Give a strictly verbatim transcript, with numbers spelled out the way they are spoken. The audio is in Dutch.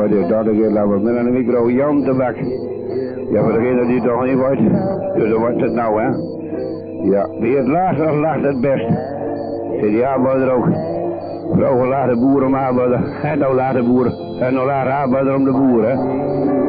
wat is dat een keer laten met een micro Jan de Bak. Ja, voor degene die het toch niet wordt, dus dan wordt het nou, hè. Ja, wie het laatst nog lacht het best. Zit die arbeider ook. Vrouwen laten boeren om arbeider. En nou laten boeren. En nou laten arbeider om de boeren, hè.